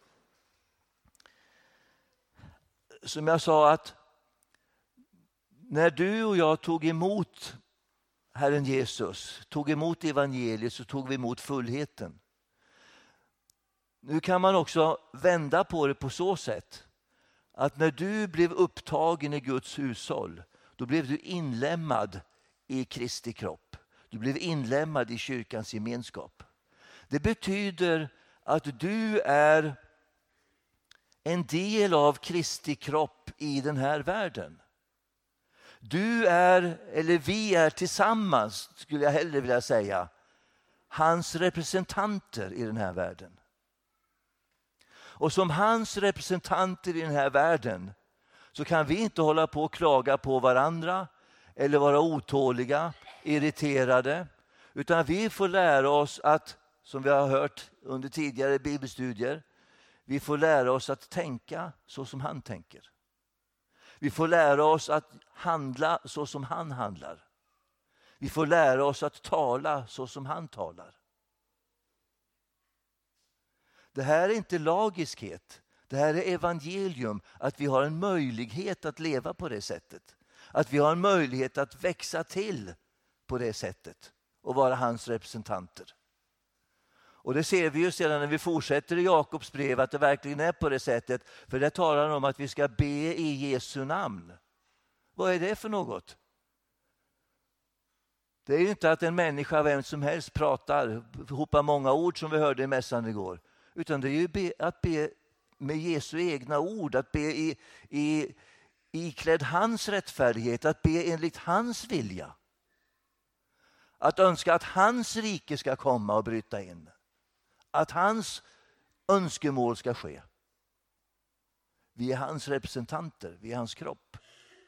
Som jag sa, att när du och jag tog emot Herren Jesus, tog emot evangeliet, så tog vi emot fullheten. Nu kan man också vända på det på så sätt att när du blev upptagen i Guds hushåll, då blev du inlämmad i Kristi kropp. Du blev inlämmad i kyrkans gemenskap. Det betyder att du är en del av Kristi kropp i den här världen. Du är, eller vi är tillsammans, skulle jag hellre vilja säga, hans representanter i den här världen. Och som hans representanter i den här världen så kan vi inte hålla på och klaga på varandra eller vara otåliga, irriterade, utan vi får lära oss att, som vi har hört under tidigare bibelstudier, vi får lära oss att tänka så som han tänker. Vi får lära oss att handla så som han handlar. Vi får lära oss att tala så som han talar. Det här är inte lagiskhet. Det här är evangelium. Att vi har en möjlighet att leva på det sättet. Att vi har en möjlighet att växa till på det sättet. Och vara hans representanter. Och det ser vi ju sedan när vi fortsätter i Jakobs brev att det verkligen är på det sättet. För det talar om att vi ska be i Jesu namn. Vad är det för något? Det är ju inte att en människa, vem som helst, pratar, hopar många ord som vi hörde i mässan igår. Utan det är ju be, att be med Jesu egna ord, att be i, i, iklädd hans rättfärdighet, att be enligt hans vilja. Att önska att hans rike ska komma och bryta in. Att hans önskemål ska ske. Vi är hans representanter, vi är hans kropp.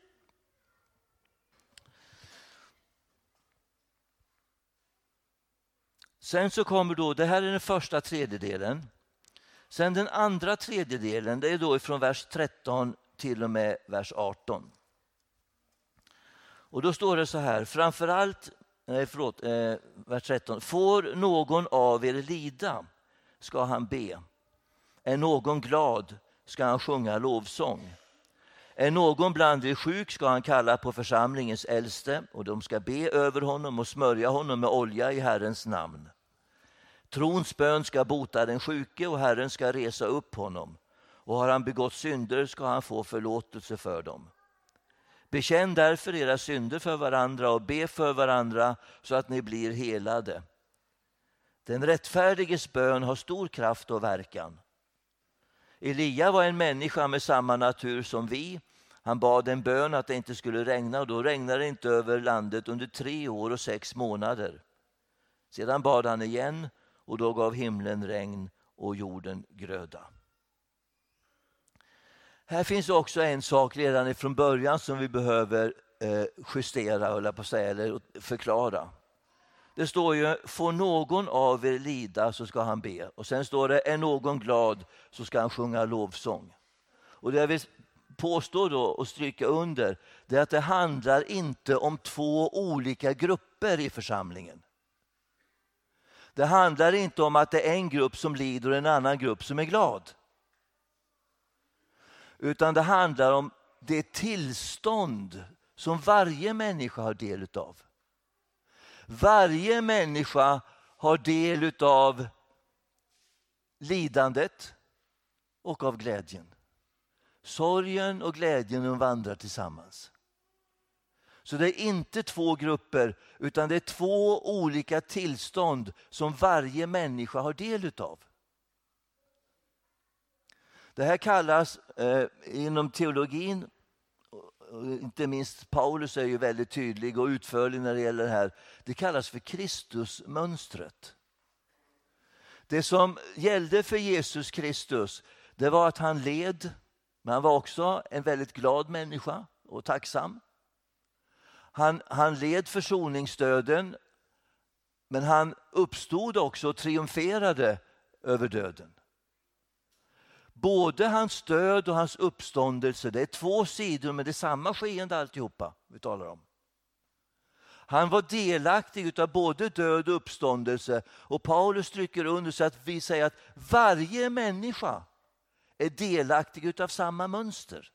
Sen så kommer då, det här är den första tredjedelen. Sen den andra tredjedelen, det är då från vers tretton till och med vers arton. Och då står det så här, framförallt, nej förlåt, eh, vers tretton. Får någon av er lida ska han be. Är någon glad ska han sjunga lovsång. Är någon bland er sjuk ska han kalla på församlingens äldste och de ska be över honom och smörja honom med olja i Herrens namn. Trons bön ska bota den sjuke och Herren ska resa upp honom. Och har han begått synder ska han få förlåtelse för dem. Bekänn därför era synder för varandra och be för varandra så att ni blir helade. Den rättfärdiges bön har stor kraft och verkan. Elia var en människa med samma natur som vi. Han bad en bön att det inte skulle regna och då regnade det inte över landet under tre år och sex månader. Sedan bad han igen och då gav himlen regn och jorden gröda. Här finns också en sak redan ifrån början som vi behöver eh, justera eller, på säga, eller förklara. Det står ju, får någon av er lida så ska han be. Och sen står det, är någon glad så ska han sjunga lovsång. Och det jag vill påstå då och stryka under, det är att det handlar inte om två olika grupper i församlingen. Det handlar inte om att det är en grupp som lider och en annan grupp som är glad. Utan det handlar om det tillstånd som varje människa har del utav. Varje människa har del utav lidandet och av glädjen. Sorgen och glädjen vandrar tillsammans. Så det är inte två grupper utan det är två olika tillstånd som varje människa har del utav. Det här kallas eh, inom teologin, inte minst Paulus är ju väldigt tydlig och utförlig när det gäller det här. Det kallas för Kristusmönstret. Det som gällde för Jesus Kristus, det var att han led, men han var också en väldigt glad människa och tacksam. Han, han led försoningsdöden, men han uppstod också och triumferade över döden. Både hans död och hans uppståndelse, det är två sidor men det är samma skeende alltihopa vi talar om. Han var delaktig av både död och uppståndelse och Paulus stryker under så att vi säger att varje människa är delaktig av samma mönster.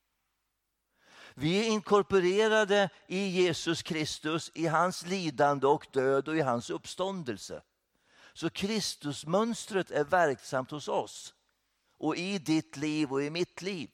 Vi är inkorporerade i Jesus Kristus, i hans lidande och död och i hans uppståndelse. Så Kristusmönstret är verksamt hos oss. Och i ditt liv och i mitt liv.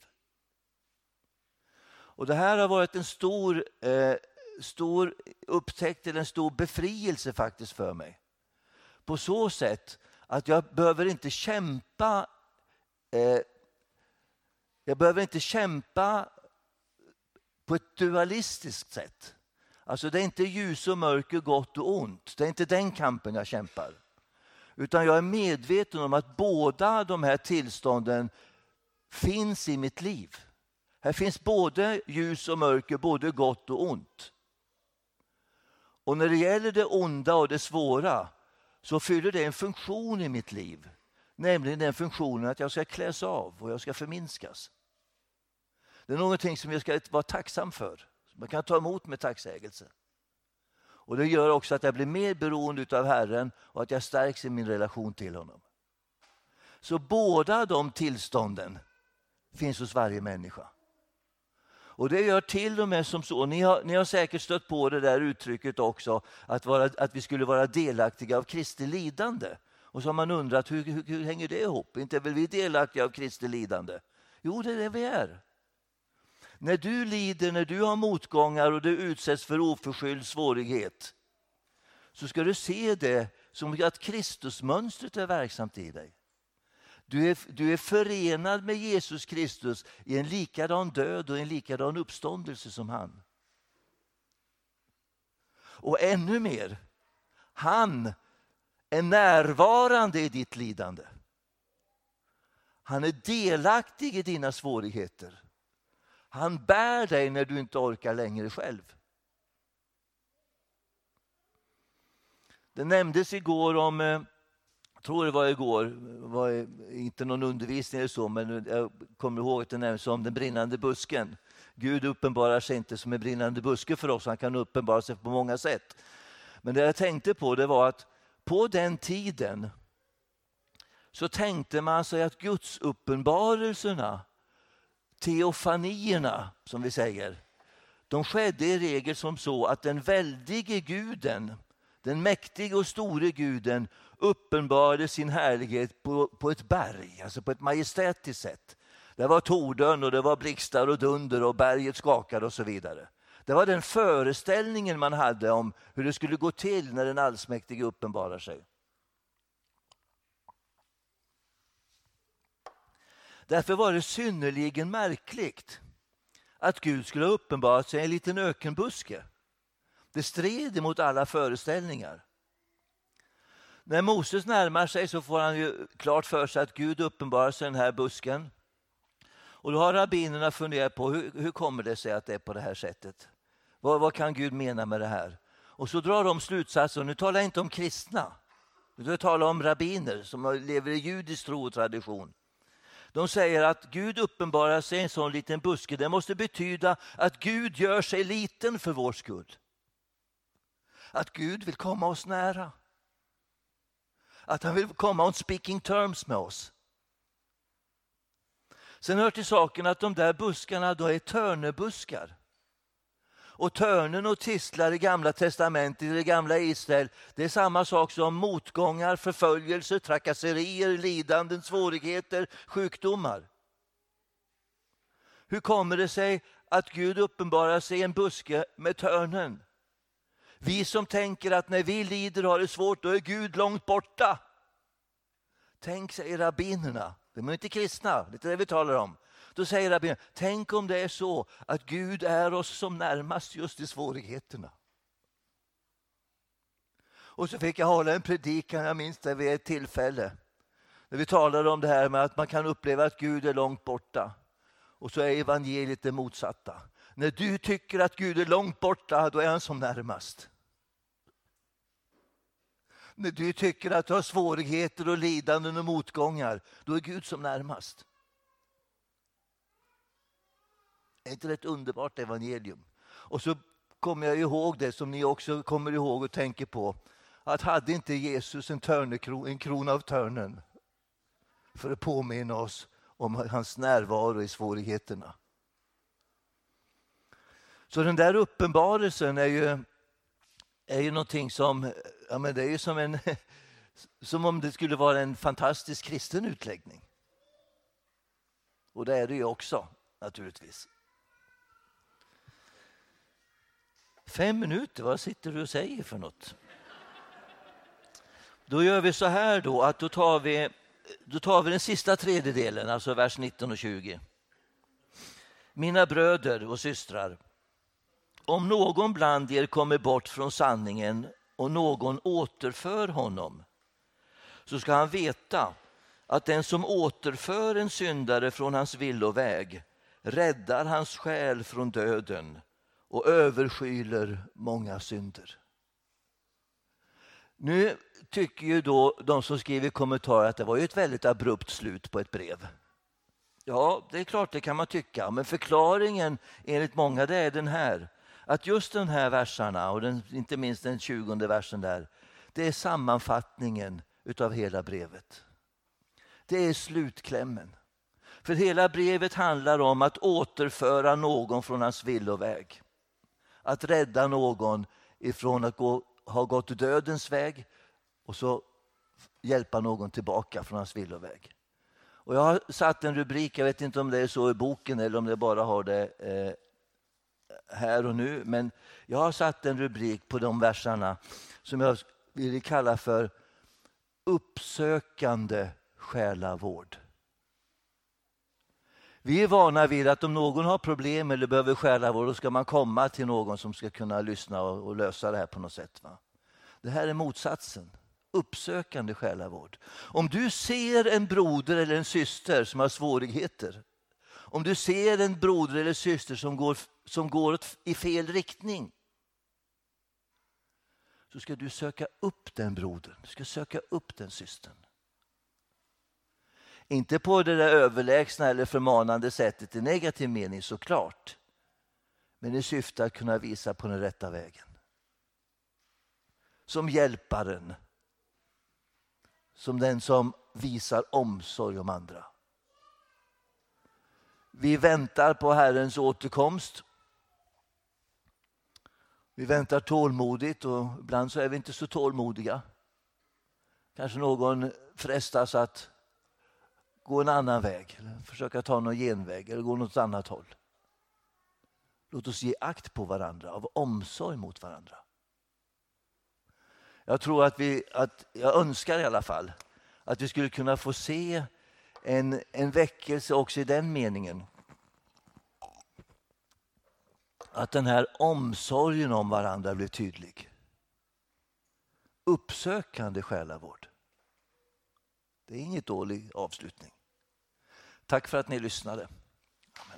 Och det här har varit en stor, eh, stor upptäckt eller en stor befrielse faktiskt för mig. På så sätt att jag behöver inte kämpa eh, jag behöver inte kämpa på ett dualistiskt sätt. Alltså det är inte ljus och mörker, gott och ont. Det är inte den kampen jag kämpar. Utan jag är medveten om att båda de här tillstånden finns i mitt liv. Här finns både ljus och mörker, både gott och ont. Och när det gäller det onda och det svåra så fyller det en funktion i mitt liv. Nämligen den funktionen att jag ska kläs av och jag ska förminskas. Det är någonting som jag ska vara tacksam för. Man kan ta emot med tacksägelse. Och det gör också att jag blir mer beroende av Herren och att jag stärks i min relation till honom. Så båda de tillstånden finns hos varje människa. Och det gör till och med som så, ni har, ni har säkert stött på det där uttrycket också, att, vara, att vi skulle vara delaktiga av Kristi lidande. Och så har man undrat, hur, hur, hur hänger det ihop? Inte är väl vi delaktiga av Kristi lidande? Jo, det är det vi är. När du lider, när du har motgångar och du utsätts för oförskylld svårighet, så ska du se det som att Kristusmönstret är verksamt i dig. Du är, du är förenad med Jesus Kristus i en likadan död och en likadan uppståndelse som han. Och ännu mer, han är närvarande i ditt lidande. Han är delaktig i dina svårigheter. Han bär dig när du inte orkar längre själv. Det nämndes igår om, jag tror det var igår, var inte någon undervisning eller så, men jag kommer ihåg att det nämndes om den brinnande busken. Gud uppenbarar sig inte som en brinnande buske för oss, han kan uppenbara sig på många sätt. Men det jag tänkte på, det var att på den tiden så tänkte man sig att Guds uppenbarelserna, teofanierna som vi säger, de skedde i regel som så att den väldige guden, den mäktige och store guden, uppenbarade sin härlighet på, på ett berg, alltså på ett majestätiskt sätt. Det var tordön och det var blixtar och dunder och berget skakade och så vidare. Det var den föreställningen man hade om hur det skulle gå till när den allsmäktige uppenbarar sig. Därför var det synnerligen märkligt att Gud skulle ha uppenbarat sig i en liten ökenbuske. Det stred emot alla föreställningar. När Moses närmar sig så får han ju klart för sig att Gud uppenbarar sig i den här busken. Och då har rabbinerna funderat på hur, hur kommer det sig att det är på det här sättet? Vad, vad kan Gud mena med det här? Och så drar de slutsatser. Nu talar jag inte om kristna. Nu talar jag om rabbiner som lever i judisk tro och tradition. De säger att Gud uppenbarar sig i en sån liten buske. Det måste betyda att Gud gör sig liten för vår skull. Att Gud vill komma oss nära. Att han vill komma on speaking terms med oss. Sen hör till saken att de där buskarna då är törnebuskar. Och törnen och tistlar i gamla testamentet, i det gamla Israel, det är samma sak som motgångar, förföljelser, trakasserier, lidanden, svårigheter, sjukdomar. Hur kommer det sig att Gud uppenbarar sig i en buske med törnen? Vi som tänker att när vi lider och har det svårt, då är Gud långt borta. Tänk, säger rabbinerna, de är inte kristna, det är det vi talar om. Då säger rabbinerna, tänk om det är så att Gud är oss som närmast just i svårigheterna. Och så fick jag hålla en predikan, jag minns det vid ett tillfälle. När vi talade om det här med att man kan uppleva att Gud är långt borta. Och så är evangeliet det motsatta. När du tycker att Gud är långt borta, då är han som närmast. När du tycker att du har svårigheter och lidanden och motgångar, då är Gud som närmast. Är inte det ett underbart evangelium? Och så kommer jag ihåg det som ni också kommer ihåg och tänker på. Att hade inte Jesus en, törnekron, en krona av törnen för att påminna oss om hans närvaro i svårigheterna. Så den där uppenbarelsen är ju, är ju någonting som, ja men det är ju som, en, som om det skulle vara en fantastisk kristen utläggning. Och det är det ju också, naturligtvis. Fem minuter, vad sitter du och säger för något? Då gör vi så här då, att då tar vi, då tar vi den sista tredjedelen, alltså vers nitton och tjugo. Mina bröder och systrar, om någon bland er kommer bort från sanningen och någon återför honom, så ska han veta att den som återför en syndare från hans villoväg räddar hans själ från döden och överskyler många synder. Nu tycker ju då de som skriver kommentarer att det var ju ett väldigt abrupt slut på ett brev. Ja, det är klart, det kan man tycka. Men förklaringen enligt många, det är den här. Att just de här verserna, och den, inte minst den tjugonde versen där, det är sammanfattningen utav hela brevet. Det är slutklämmen. För hela brevet handlar om att återföra någon från hans villoväg. Att rädda någon ifrån att gå, ha gått dödens väg och så hjälpa någon tillbaka från hans villoväg. Och jag har satt en rubrik, jag vet inte om det är så i boken eller om det bara har det eh, här och nu. Men jag har satt en rubrik på de verserna som jag vill kalla för uppsökande själavård. Vi är vana vid att om någon har problem eller behöver själavård, då ska man komma till någon som ska kunna lyssna och, och lösa det här på något sätt. Va? Det här är motsatsen. Uppsökande själavård. Om du ser en broder eller en syster som har svårigheter, om du ser en broder eller syster som går, som går i fel riktning, så ska du söka upp den brodern, du ska söka upp den systern. Inte på det där överlägsna eller förmanande sättet i negativ mening såklart, men i syfte att kunna visa på den rätta vägen. Som hjälparen. Som den som visar omsorg om andra. Vi väntar på Herrens återkomst. Vi väntar tålmodigt och ibland så är vi inte så tålmodiga. Kanske någon frestas att gå en annan väg. Eller försöka ta någon genväg eller gå något annat håll. Låt oss ge akt på varandra av omsorg mot varandra. Jag tror att vi, att jag önskar i alla fall, att vi skulle kunna få se en, en väckelse också i den meningen. Att den här omsorgen om varandra blir tydlig. Uppsökande själavård. Det är inget dålig avslutning. Tack för att ni lyssnade. Amen.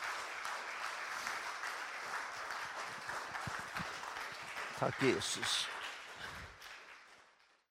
Tack Jesus.